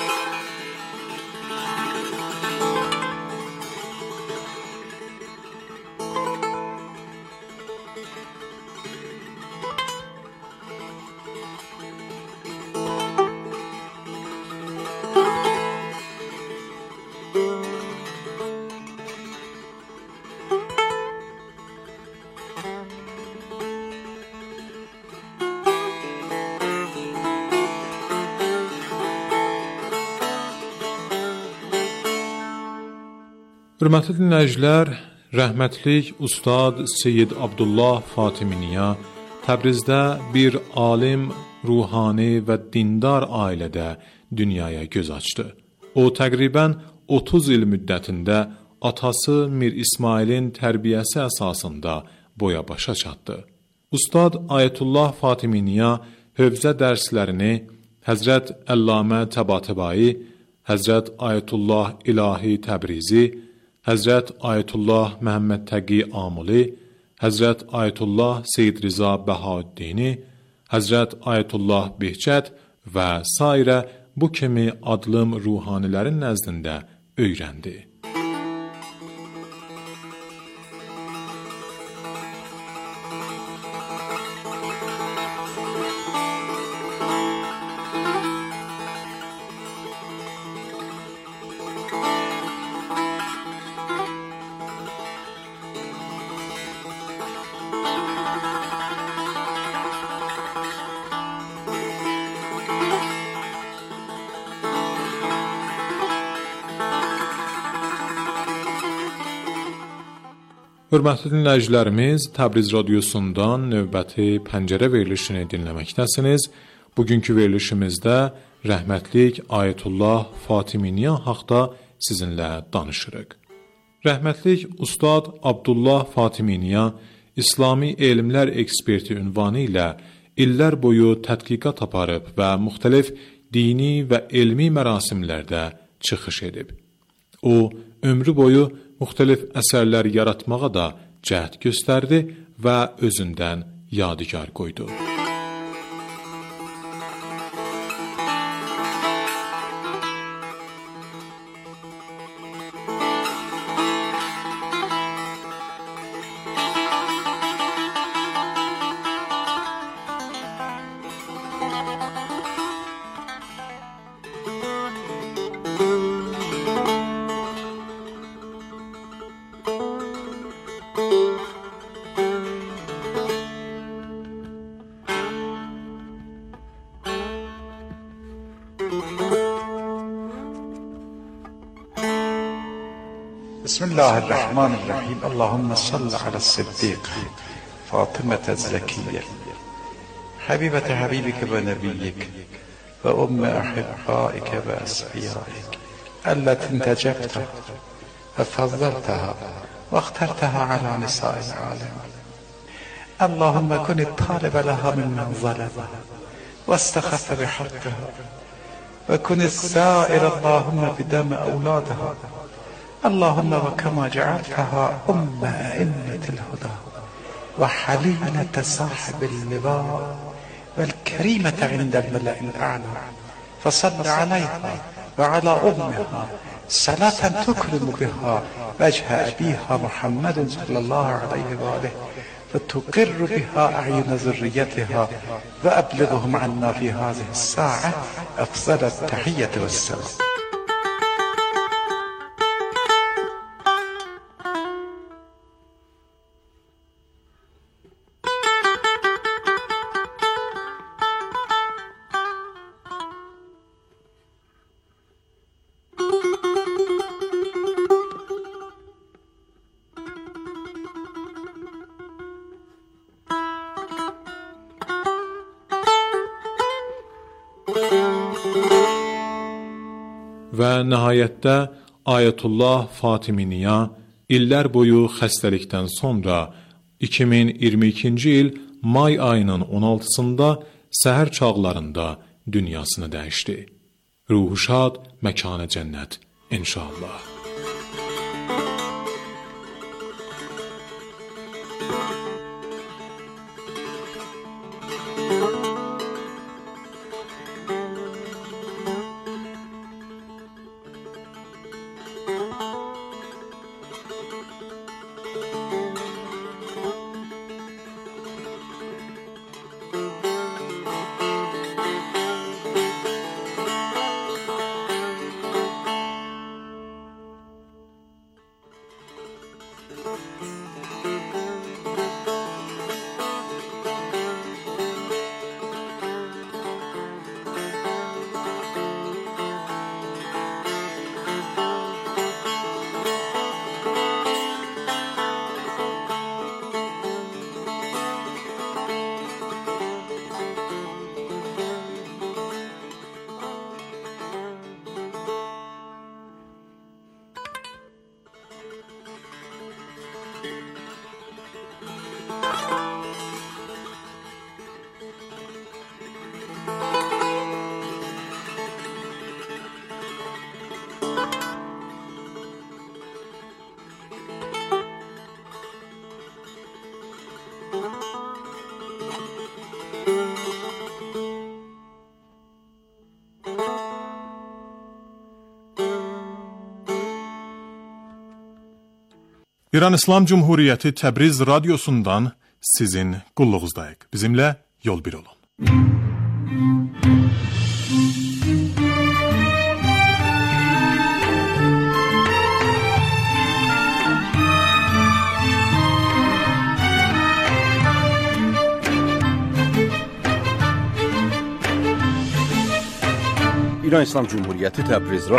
Hörmətli dinləyicilər, rəhmətlik Ustad Seyyid Abdullah Fatimi Niya Təbrizdə bir alim, ruhani və dindar ailədə dünyaya göz açdı. O təqribən 30 il müddətində atası Mir İsmailin tərbiyəsi əsasında boya başa çatdı. Ustad Ayətullah Fatimi Niya hövzə dərslərini Həzrət Əllamə Təbatəbai, Həzrət Ayətullah İlahi Təbrizi, Həzrət Ayətullah Məhəmməd Təqi Amuli, Həzrət Ayətullah Seyyid Riza Bəhaüddini, Həzrət Ayətullah Behçət və sairə bu kimi adlım ruhanilərin nəzdində öyrəndi. Hörmətli dinləyicilərimiz, Təbriz radiosundan növbəti pəncərə verilişini dinləməkdəsiniz. Bugünkü verilişimizdə rəhmətlik Ayətullah Fatiminiya haqda sizinlə danışırıq. Rəhmətlik Ustad Abdullah Fatiminiya İslami elmlər eksperti ünvanı ilə illər boyu tədqiqat aparıb və müxtəlif dini və elmi mərasimlərdə çıxış edib. O, ömrü boyu müxtəlif əsərlər yaratmağa da cəhd göstərdi və özündən yadigar qoydu. بسم الله الرحمن الرحیم. اللهم صل على الصدیق فاطمة الزكية حبيبة حبيبك ونبيك وأم أحبائك وأصفيائك التي انتجبتها وفضلتها واخترتها على نساء العالم. اللهم كن الطالب لها ممن ظلمها واستخف بحقها وكن السائر اللهم بدم أولادها. اللهم وكما جعلتها أئمة الهدى وحليلة صاحب اللواء والكريمة عند الملأ الأعلى فصل عليها وعلى أمها صلاة تكرم بها وجه أبيها محمد صلى الله عليه وآله وتقر بها أعين ذريتها وأبلغهم عنا في هذه الساعة أفضل التحية والسلام. Və nəhayətdə Ayətullah Fatiminiya illər boyu xəstəlikdən sonra 2022-ci il may ayının 16-sında səhər çağlarında dünyasını dəyişdi. Ruhu şad, məkanı cənnət inşallah. İran İslam Cumhuriyyəti Təbriz radiosundan sizin qulluğuzdayıq. Bizimlə yol bir olun. İran İslam Cumhuriyyəti Təbriz